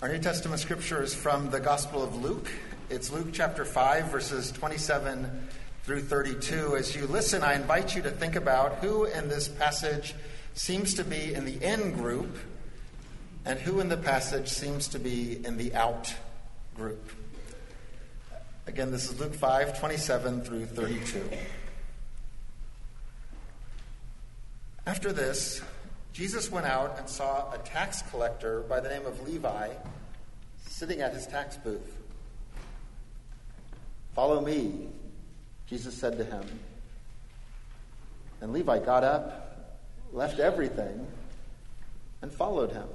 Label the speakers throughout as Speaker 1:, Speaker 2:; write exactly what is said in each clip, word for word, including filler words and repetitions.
Speaker 1: Our New Testament scripture is from the Gospel of Luke. It's Luke chapter five, verses twenty-seven through thirty-two. As you listen, I invite you to think about who in this passage seems to be in the in group and who in the passage seems to be in the out group. Again, this is Luke five, twenty-seven through thirty-two. After this, Jesus went out and saw a tax collector by the name of Levi sitting at his tax booth. "Follow me," Jesus said to him. And Levi got up, left everything, and followed him.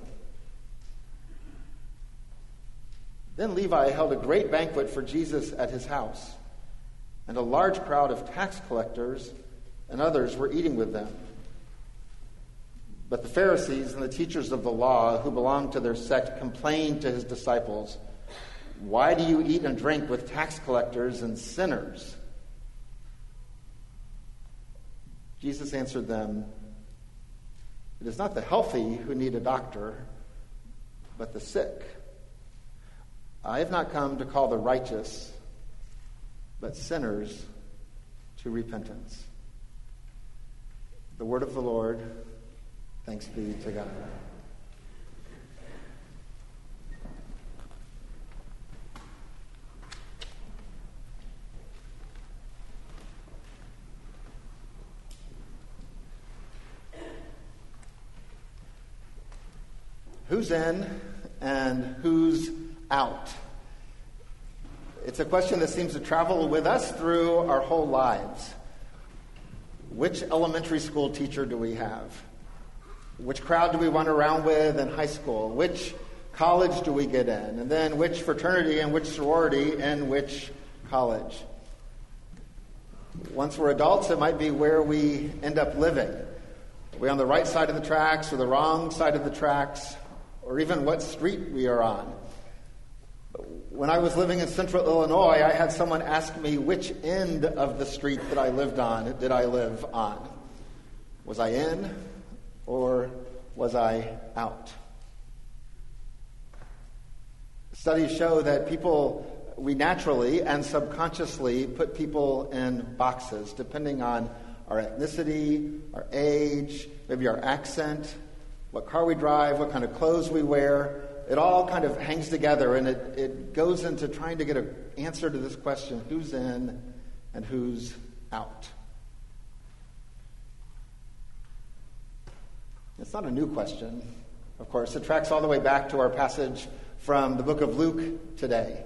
Speaker 1: Then Levi held a great banquet for Jesus at his house, and a large crowd of tax collectors and others were eating with them. But the Pharisees and the teachers of the law who belonged to their sect complained to his disciples, "Why do you eat and drink with tax collectors and sinners?" Jesus answered them, "It is not the healthy who need a doctor, but the sick. I have not come to call the righteous, but sinners to repentance." The word of the Lord. Thanks be to God. Who's in and who's out? It's a question that seems to travel with us through our whole lives. Which elementary school teacher do we have? Which crowd do we run around with in high school? Which college do we get in? And then which fraternity and which sorority and which college? Once we're adults, it might be where we end up living. Are we on the right side of the tracks or the wrong side of the tracks? Or even what street we are on? When I was living in central Illinois, I had someone ask me which end of the street that I lived on did I live on. Was I in? Or was I out? Studies show that people, we naturally and subconsciously put people in boxes depending on our ethnicity, our age, maybe our accent, what car we drive, what kind of clothes we wear. It all kind of hangs together, and it, it goes into trying to get an answer to this question: who's in and who's out? It's not a new question, of course. It tracks all the way back to our passage from the book of Luke today.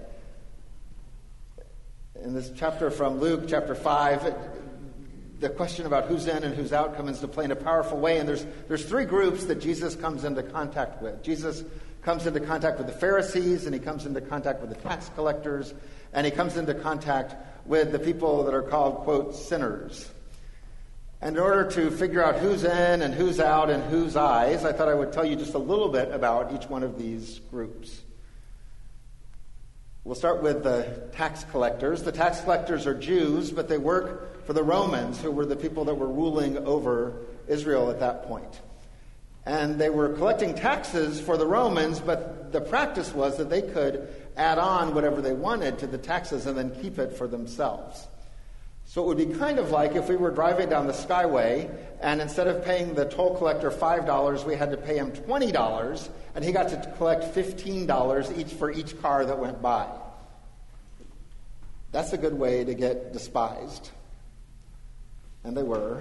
Speaker 1: In this chapter from Luke, chapter five, it, the question about who's in and who's out comes into play in a powerful way. And there's there's three groups that Jesus comes into contact with. Jesus comes into contact with the Pharisees, and he comes into contact with the tax collectors, and he comes into contact with the people that are called, quote, sinners. And in order to figure out who's in and who's out and whose eyes, I thought I would tell you just a little bit about each one of these groups. We'll start with the tax collectors. The tax collectors are Jews, but they work for the Romans, who were the people that were ruling over Israel at that point. And they were collecting taxes for the Romans, but the practice was that they could add on whatever they wanted to the taxes and then keep it for themselves. So it would be kind of like if we were driving down the Skyway, and instead of paying the toll collector five dollars, we had to pay him twenty dollars, and he got to collect fifteen dollars each for each car that went by. That's a good way to get despised. And they were.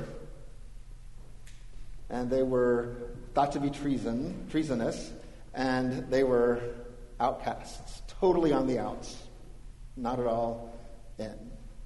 Speaker 1: And they were thought to be treason, treasonous, and they were outcasts, totally on the outs, not at all in.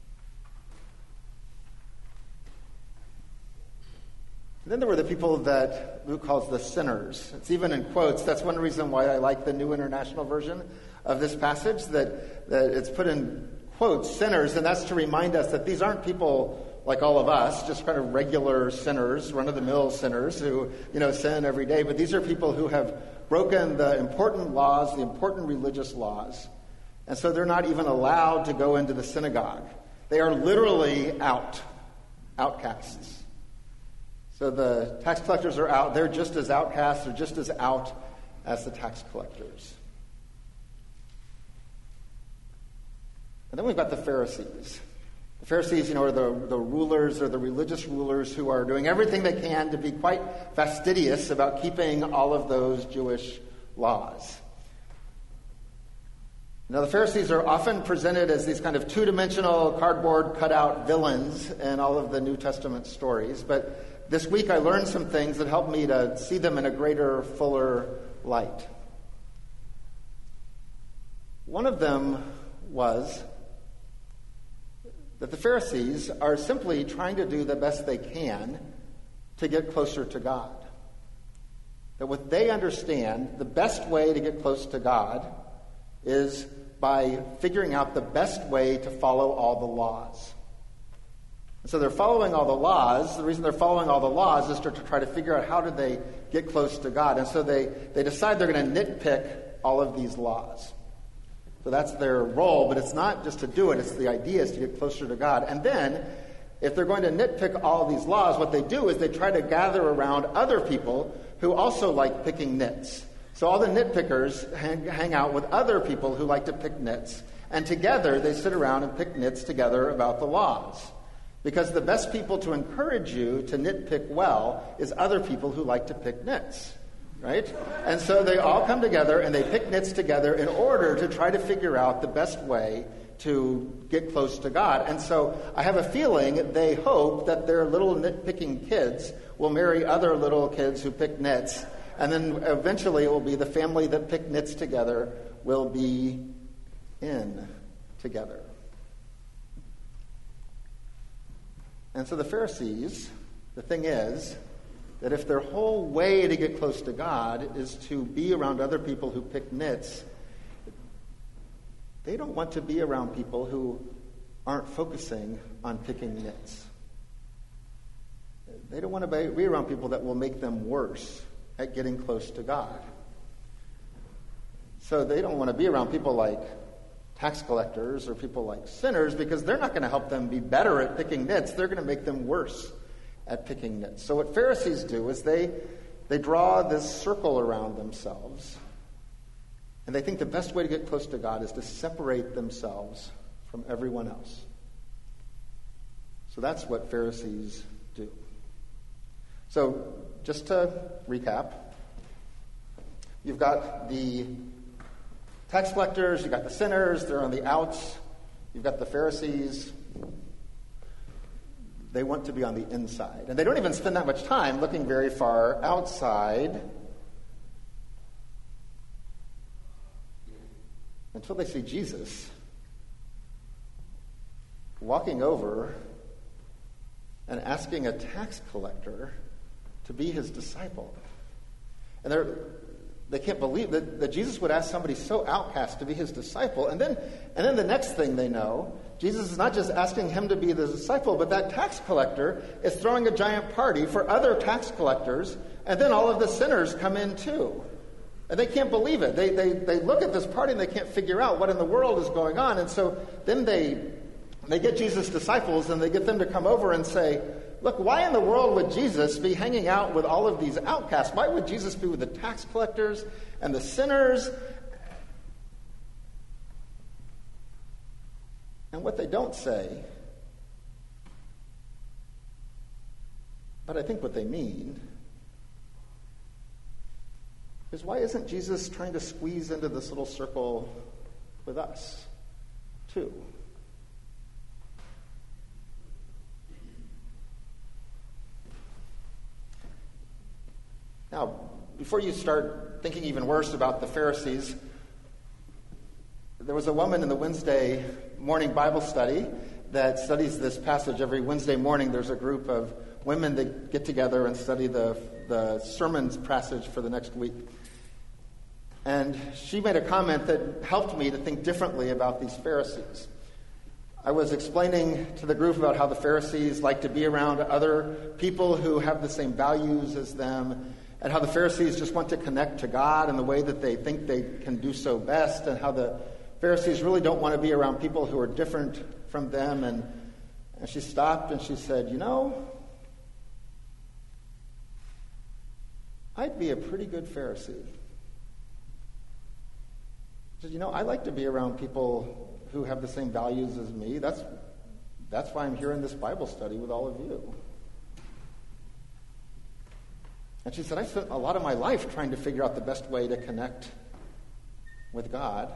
Speaker 1: And then there were the people that Luke calls the sinners. It's even in quotes. That's one reason why I like the New International Version of this passage, that, that it's put in quotes, sinners, and that's to remind us that these aren't people like all of us, just kind of regular sinners, run-of-the-mill sinners who, you know, sin every day. But these are people who have broken the important laws, the important religious laws. And so they're not even allowed to go into the synagogue. They are literally out, outcasts. So the tax collectors are out. They're just as outcasts. They're just as out as the tax collectors. And then we've got the Pharisees. The Pharisees, you know, are the, the rulers or the religious rulers who are doing everything they can to be quite fastidious about keeping all of those Jewish laws. Now, the Pharisees are often presented as these kind of two-dimensional, cardboard cutout villains in all of the New Testament stories. But this week I learned some things that helped me to see them in a greater, fuller light. One of them was that the Pharisees are simply trying to do the best they can to get closer to God. That what they understand, the best way to get close to God is by figuring out the best way to follow all the laws. And so they're following all the laws. The reason they're following all the laws is to, to try to figure out how do they get close to God. And so they, they decide they're going to nitpick all of these laws. So that's their role, but it's not just to do it. It's the idea is to get closer to God. And then, if they're going to nitpick all these laws, what they do is they try to gather around other people who also like picking nits. So all the nitpickers hang, hang out with other people who like to pick nits. And together, they sit around and pick nits together about the laws. Because the best people to encourage you to nitpick well is other people who like to pick nits. Right? And so they all come together and they pick nits together in order to try to figure out the best way to get close to God. And so I have a feeling they hope that their little nitpicking kids will marry other little kids who pick nits. And then eventually it will be the family that pick nits together will be in together. And so the Pharisees, the thing is, that if their whole way to get close to God is to be around other people who pick nits, they don't want to be around people who aren't focusing on picking nits. They don't want to be around people that will make them worse at getting close to God. So they don't want to be around people like tax collectors or people like sinners because they're not going to help them be better at picking nits. They're going to make them worse at picking nits. So what Pharisees do is they, they draw this circle around themselves, and they think the best way to get close to God is to separate themselves from everyone else. So that's what Pharisees do. So just to recap, you've got the tax collectors, you've got the sinners, they're on the outs, you've got the Pharisees. They want to be on the inside. And they don't even spend that much time looking very far outside until they see Jesus walking over and asking a tax collector to be his disciple. And they're, they can't believe that, that Jesus would ask somebody so outcast to be his disciple. And then, and then the next thing they know, Jesus is not just asking him to be the disciple, but that tax collector is throwing a giant party for other tax collectors, and then all of the sinners come in too. And they can't believe it. They, they, they look at this party and they can't figure out what in the world is going on. And so then they, they get Jesus' disciples and they get them to come over and say, look, why in the world would Jesus be hanging out with all of these outcasts? Why would Jesus be with the tax collectors and the sinners? And what they don't say, but I think what they mean, is why isn't Jesus trying to squeeze into this little circle with us, too? Now, before you start thinking even worse about the Pharisees, there was a woman in the Wednesday morning Bible study that studies this passage. Every Wednesday morning, there's a group of women that get together and study the, the sermons passage for the next week. And she made a comment that helped me to think differently about these Pharisees. I was explaining to the group about how the Pharisees like to be around other people who have the same values as them, and how the Pharisees just want to connect to God in the way that they think they can do so best, and how the Pharisees really don't want to be around people who are different from them. And, and she stopped and she said, you know, I'd be a pretty good Pharisee. She said, you know, I like to be around people who have the same values as me. That's, that's why I'm here in this Bible study with all of you. And she said, I spent a lot of my life trying to figure out the best way to connect with God.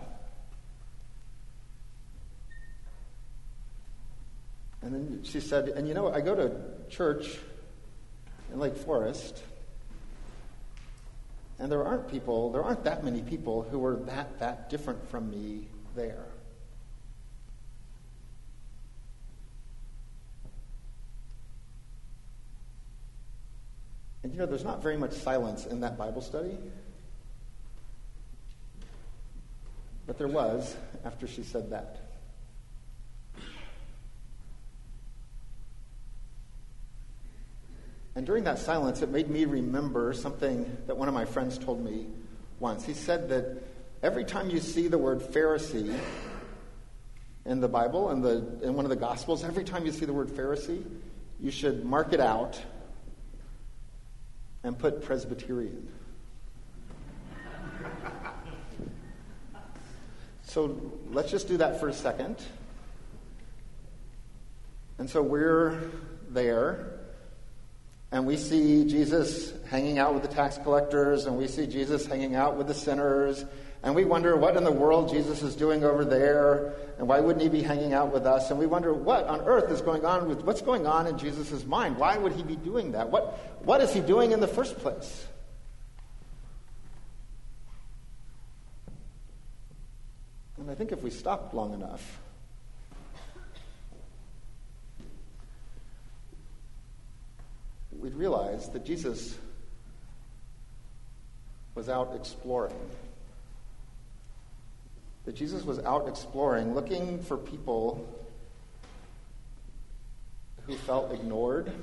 Speaker 1: And then she said, and you know, I go to church in Lake Forest, and there aren't people, there aren't that many people who are that, that different from me there. And you know, there's not very much silence in that Bible study. But there was after she said that. And during that silence, it made me remember something that one of my friends told me once. He said that every time you see the word Pharisee in the Bible, in, the, in one of the Gospels, every time you see the word Pharisee, you should mark it out and put Presbyterian. So let's just do that for a second. And so we're there, and we see Jesus hanging out with the tax collectors, and we see Jesus hanging out with the sinners, and we wonder what in the world Jesus is doing over there, and why wouldn't he be hanging out with us? And we wonder what on earth is going on with what's going on in Jesus' mind? Why would he be doing that? What what is he doing in the first place? And I think if we stopped long enough, we'd realize that Jesus was out exploring. That Jesus was out exploring, looking for people who felt ignored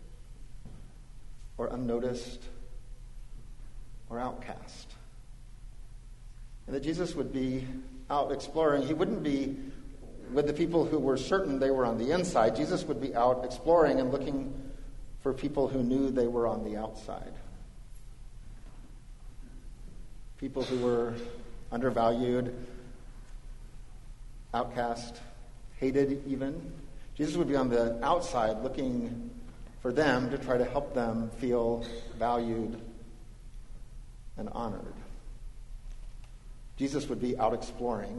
Speaker 1: or unnoticed or outcast. And that Jesus would be out exploring. He wouldn't be with the people who were certain they were on the inside. Jesus would be out exploring and looking for people who knew they were on the outside. People who were undervalued, outcast, hated even. Jesus would be on the outside looking for them to try to help them feel valued and honored. Jesus would be out exploring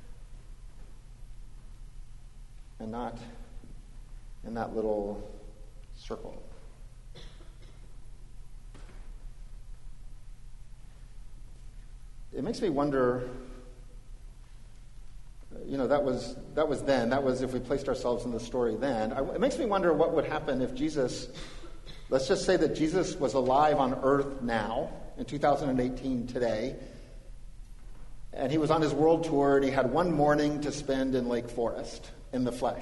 Speaker 1: and not in that little circle. It makes me wonder, you know, that was that was then. That was if we placed ourselves in the story then. I, it makes me wonder what would happen if Jesus, let's just say that Jesus was alive on earth now, in two thousand eighteen today, and he was on his world tour, and he had one morning to spend in Lake Forest, in the flesh.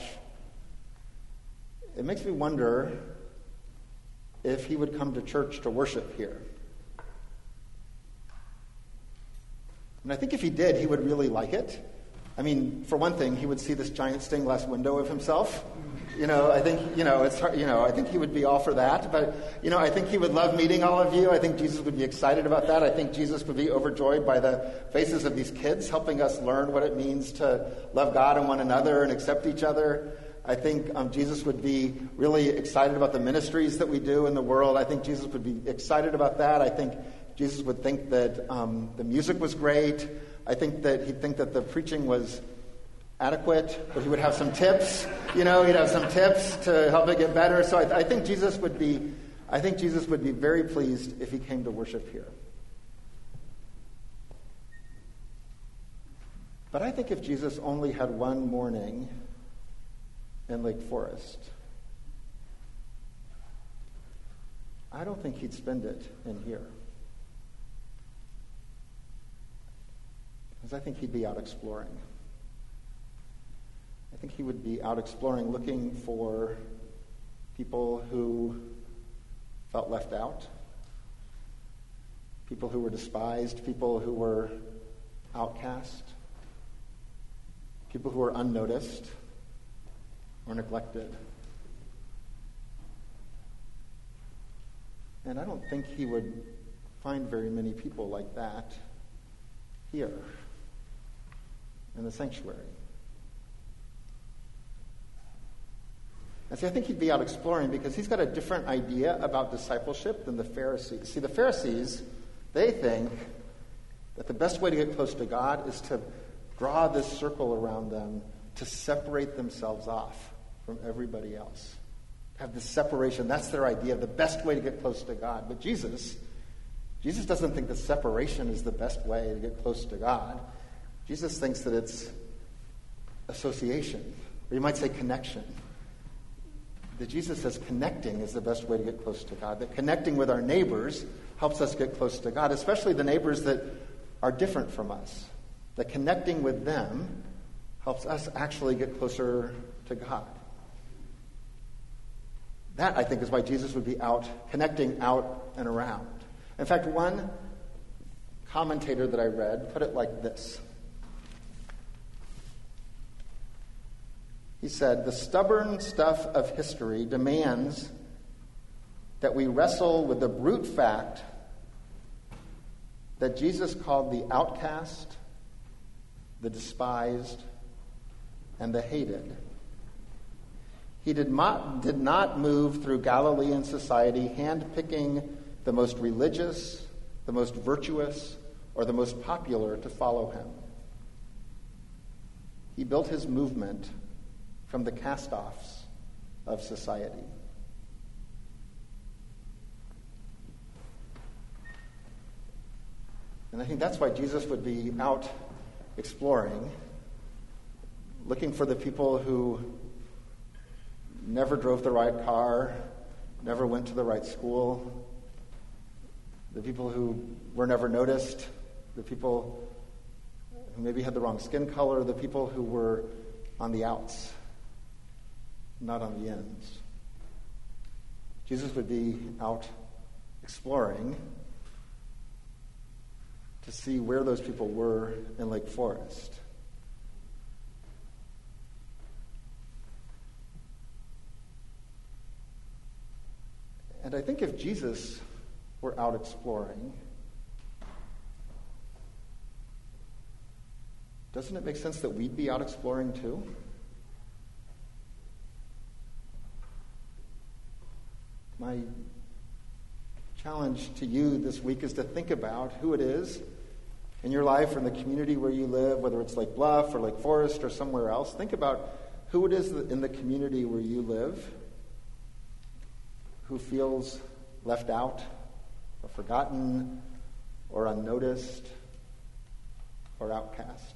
Speaker 1: It makes me wonder if he would come to church to worship here. And I think if he did, he would really like it. I mean, for one thing, he would see this giant stained glass window of himself. You know, I think, you know, it's hard, you know, I think he would be all for that. But, you know, I think he would love meeting all of you. I think Jesus would be excited about that. I think Jesus would be overjoyed by the faces of these kids, helping us learn what it means to love God and one another and accept each other. I think um, Jesus would be really excited about the ministries that we do in the world. I think Jesus would be excited about that. I think Jesus would think that um, the music was great. I think that he'd think that the preaching was adequate, but he would have some tips. You know, he'd have some tips to help it get better. So I, I think Jesus would be, I think Jesus would be very pleased if he came to worship here. But I think if Jesus only had one morning in Lake Forest, I don't think he'd spend it in here. Because I think he'd be out exploring. I think he would be out exploring, looking for people who felt left out, people who were despised, people who were outcast, people who were unnoticed or neglected. And I don't think he would find very many people like that here in the sanctuary. And see, I think he'd be out exploring because he's got a different idea about discipleship than the Pharisees. See, the Pharisees, they think that the best way to get close to God is to draw this circle around them to separate themselves off from everybody else. Have this separation. That's their idea of the best way to get close to God. But Jesus, Jesus doesn't think that separation is the best way to get close to God. Jesus thinks that it's association, or you might say connection. That Jesus says connecting is the best way to get close to God. That connecting with our neighbors helps us get close to God, especially the neighbors that are different from us. That connecting with them helps us actually get closer to God. That, I think, is why Jesus would be out, connecting out and around. In fact, one commentator that I read put it like this. He said, "The stubborn stuff of history demands that we wrestle with the brute fact that Jesus called the outcast, the despised, and the hated. He did not, did not move through Galilean society handpicking the most religious, the most virtuous, or the most popular to follow him. He built his movement from the cast-offs of society." And I think that's why Jesus would be out exploring, looking for the people who never drove the right car, never went to the right school, the people who were never noticed, the people who maybe had the wrong skin color, the people who were on the outs, not on the ends. Jesus would be out exploring to see where those people were in Lake Forest. And I think if Jesus were out exploring, doesn't it make sense that we'd be out exploring too? My challenge to you this week is to think about who it is in your life or in the community where you live, whether it's Lake Bluff or Lake Forest or somewhere else. Think about who it is in the community where you live who feels left out or forgotten or unnoticed or outcast.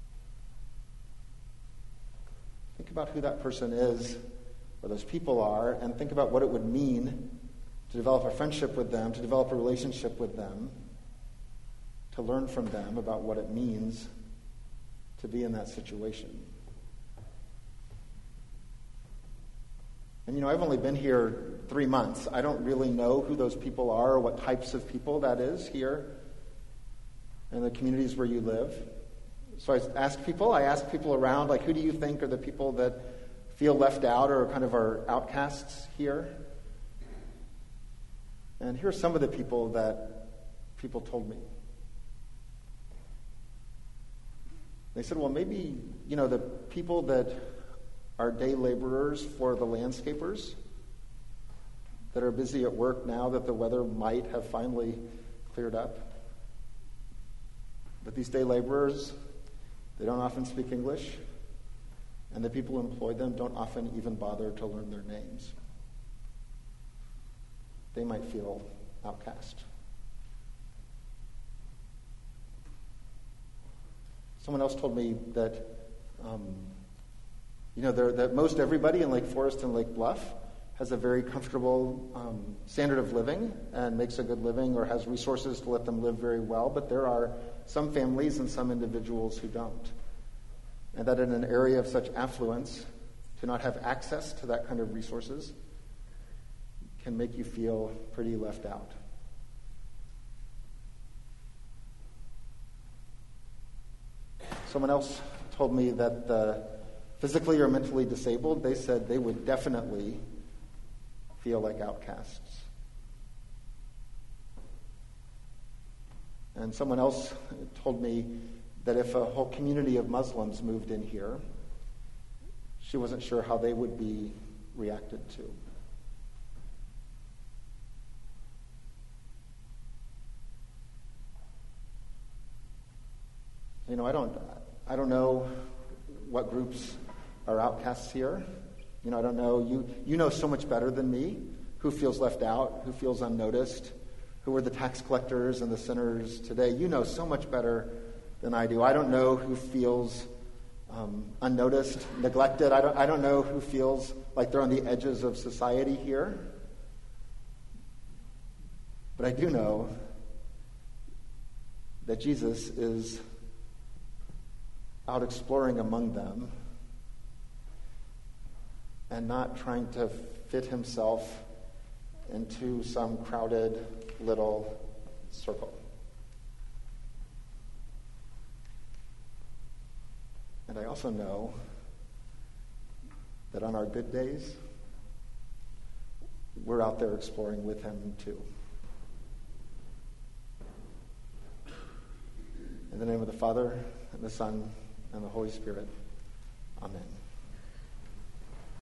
Speaker 1: Think about who that person is, or those people are, and think about what it would mean to develop a friendship with them, to develop a relationship with them, to learn from them about what it means to be in that situation. And, you know, I've only been here three months. I don't really know who those people are or what types of people that is here in the communities where you live. So I ask people, I ask people around, like, who do you think are the people that feel left out or kind of are outcasts here? And here are some of the people that people told me. They said, well, maybe, you know, the people that are day laborers for the landscapers that are busy at work now that the weather might have finally cleared up. But these day laborers, they don't often speak English, and the people who employ them don't often even bother to learn their names. They might feel outcast. Someone else told me that, um, you know, that most everybody in Lake Forest and Lake Bluff has a very comfortable um, standard of living and makes a good living or has resources to let them live very well, but there are some families and some individuals who don't. And that in an area of such affluence, to not have access to that kind of resources can make you feel pretty left out. Someone else told me that the physically or mentally disabled, they said they would definitely feel like outcasts. And someone else told me that if a whole community of Muslims moved in here, she wasn't sure how they would be reacted to. You know, I don't, I don't know what groups are outcasts here. You know, I don't know. You, you know so much better than me who feels left out, who feels unnoticed, who are the tax collectors and the sinners today. You know so much better than I do. I don't know who feels um, unnoticed, neglected. I don't, I don't know who feels like they're on the edges of society here. But I do know that Jesus is out exploring among them and not trying to fit himself into some crowded little circle. And I also know that on our good days, we're out there exploring with him too. In the name of the Father, and the Son, and the Holy Spirit. Amen.